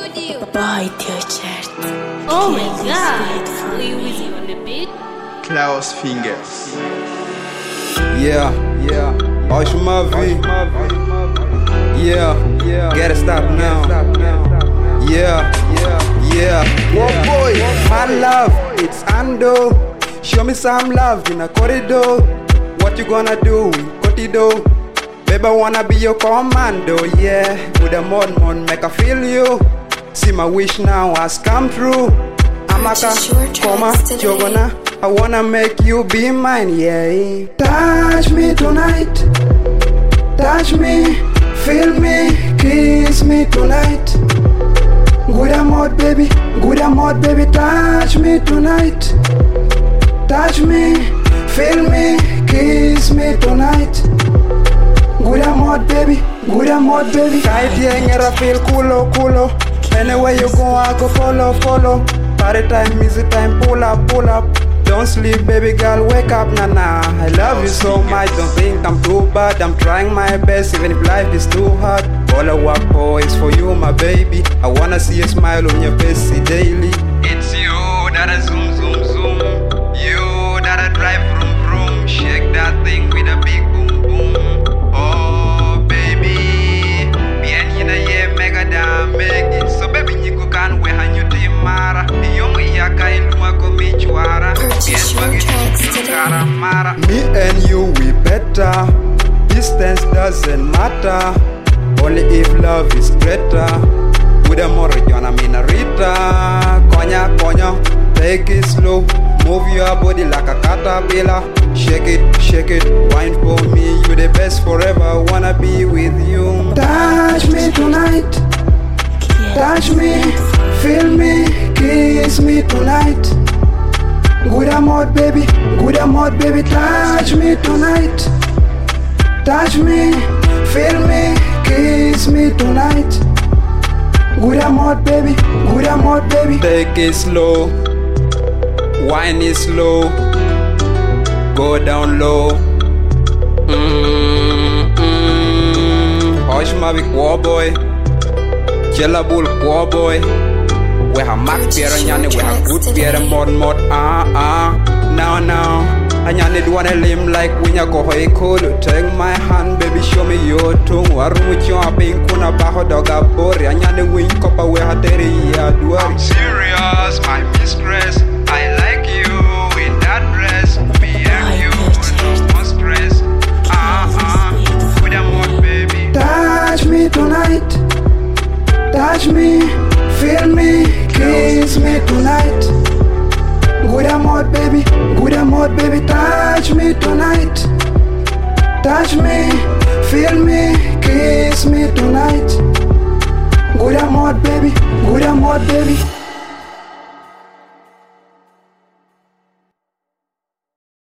Bite your chest. Oh my god, Lee Weezy on the beat. Klaus Fingers. Yeah, hoje uma vie. Yeah, gotta stop now. Yeah. Whoa boy, my love, it's Ando. Show me some love in a corridor. What you gonna do, Cotido? Baby, I wanna be your commando, yeah. With a mod, make I feel you. See my wish now has come true. Amaka, Koma, Jogona, I wanna make you be mine, yeah. Touch me tonight. Touch me, feel me, kiss me tonight. Good amor, baby, touch me tonight. Touch me, feel me, kiss me tonight. Good amor, baby. Tight yeah, feel culo. Anywhere you go, I go follow. Party time, music time, pull up. Don't sleep, baby girl, wake up, nah. I love you so much, don't think I'm too bad. I'm trying my best, even if life is too hard. All I work for is for you, my baby. I wanna see a smile on your face daily. It's you that I zoom. You that I drive vroom. Shake that thing with a big boom. Oh, baby. Bien hina ye mega damage. So baby, you can wear hanyu timara. Young yaka iluma komichwara. Me and you, we better. Distance doesn't matter. Only if love is greater. With a more Jona Minarita. Konya, take it slow. Move your body like a caterpillar. Shake it, wine for me. You the best forever, I wanna be with you. Touch me tonight. Touch me, feel me, kiss me tonight. Good amor, baby, touch me tonight. Touch me, feel me, kiss me tonight. Good amor, baby. Take it slow, wine is slow, go down low. Hush my big war boy, Jella bull war boy. We have Mac beer and Yanni, we have good beer and mod. Now. And Yanni do wanna limb like when you go high cold. Take my hand, baby, show me your tongue. Warum with your pink kuna baho doga bori. And Yanni wing copper we had I'm serious, my mistress. I like you in that dress. Me and you, no stress. With a mod, baby. Touch me tonight. Touch me, feel me, kiss me tonight. Good amor, baby, touch me tonight. Touch me, feel me, kiss me tonight. Good amor, baby,